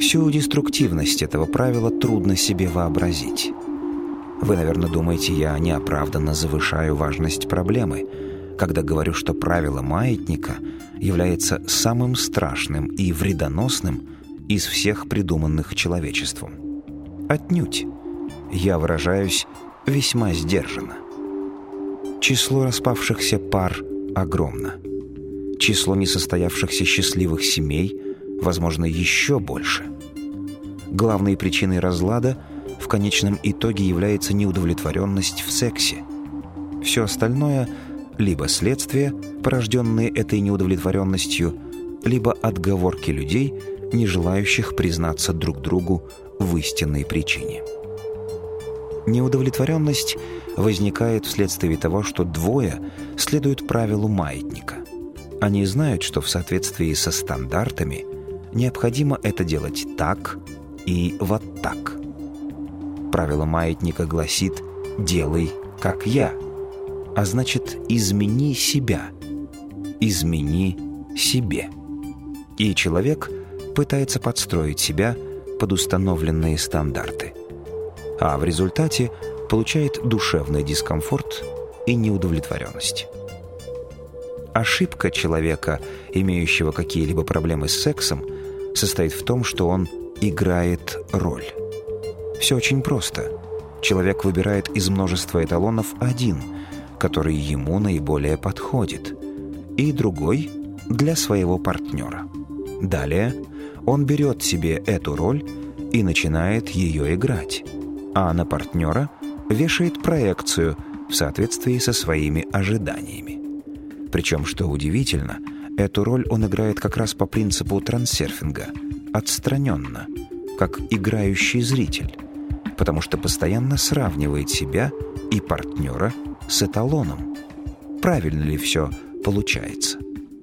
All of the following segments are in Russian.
Всю деструктивность этого правила трудно себе вообразить. Вы, наверное, думаете, я неоправданно завышаю важность проблемы, когда говорю, что правило маятника является самым страшным и вредоносным из всех придуманных человечеством. Отнюдь. Я выражаюсь весьма сдержанно. Число распавшихся пар огромно. Число несостоявшихся счастливых семей, возможно, еще больше. Главной причиной разлада в конечном итоге является неудовлетворенность в сексе. Все остальное – либо следствие, порожденные этой неудовлетворенностью, либо отговорки людей, не желающих признаться друг другу в истинной причине. Неудовлетворенность возникает вследствие того, что двое следуют правилу маятника. Они знают, что в соответствии со стандартами необходимо это делать так и вот так. Правило маятника гласит «делай, как я», а значит «измени себя», «измени себе». И человек пытается подстроить себя под установленные стандарты, а в результате получает душевный дискомфорт и неудовлетворенность. Ошибка человека, имеющего какие-либо проблемы с сексом, состоит в том, что он играет роль. Все очень просто. Человек выбирает из множества эталонов один, который ему наиболее подходит, и другой для своего партнера. Далее он берет себе эту роль и начинает ее играть, а на партнера вешает проекцию в соответствии со своими ожиданиями. Причем, что удивительно, эту роль он играет как раз по принципу трансерфинга, отстраненно, как играющий зритель, потому что постоянно сравнивает себя и партнера с эталоном. Правильно ли все получается?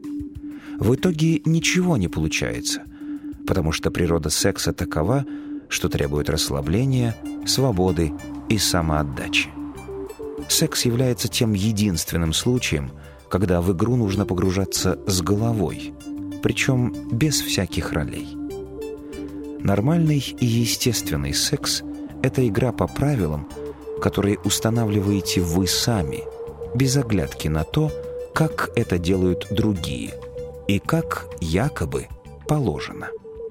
В итоге ничего не получается, потому что природа секса такова, что требует расслабления, свободы и самоотдачи. Секс является тем единственным случаем, когда в игру нужно погружаться с головой, причем без всяких ролей. Нормальный и естественный секс – это игра по правилам, которые устанавливаете вы сами, без оглядки на то, как это делают другие и как якобы положено.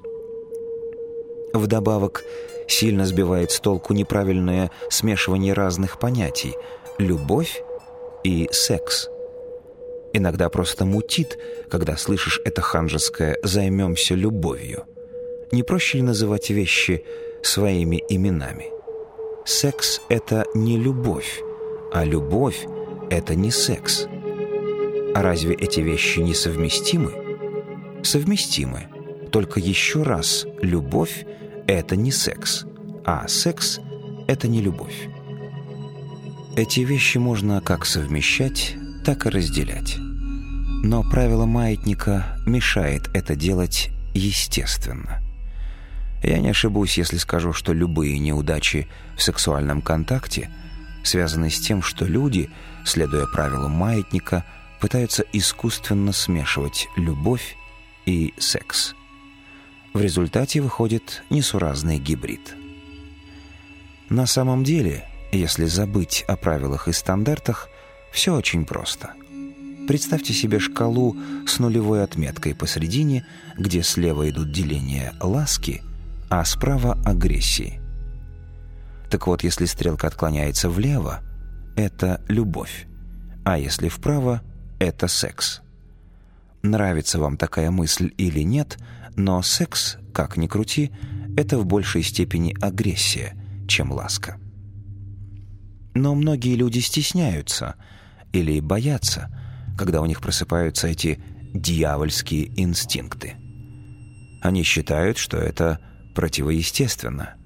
Вдобавок, сильно сбивает с толку неправильное смешивание разных понятий – любовь и секс. Иногда просто мутит, когда слышишь это ханжеское «займемся любовью». Не проще ли называть вещи своими именами? Секс – это не любовь, а любовь – это не секс. А разве эти вещи несовместимы? Совместимы. Только еще раз, любовь – это не секс, а секс – это не любовь. Эти вещи можно как совмещать, так и разделять. Но правило маятника мешает это делать естественно. Я не ошибусь, если скажу, что любые неудачи в сексуальном контакте связаны с тем, что люди, следуя правилам маятника, пытаются искусственно смешивать любовь и секс. В результате выходит несуразный гибрид. На самом деле, если забыть о правилах и стандартах, все очень просто. Представьте себе шкалу с нулевой отметкой посередине, где слева идут деления ласки, а справа агрессии. Так вот, если стрелка отклоняется влево, это любовь, а если вправо, это секс. Нравится вам такая мысль или нет, но секс, как ни крути, это в большей степени агрессия, чем ласка. Но многие люди стесняются или боятся, когда у них просыпаются эти дьявольские инстинкты. Они считают, что это противоестественно.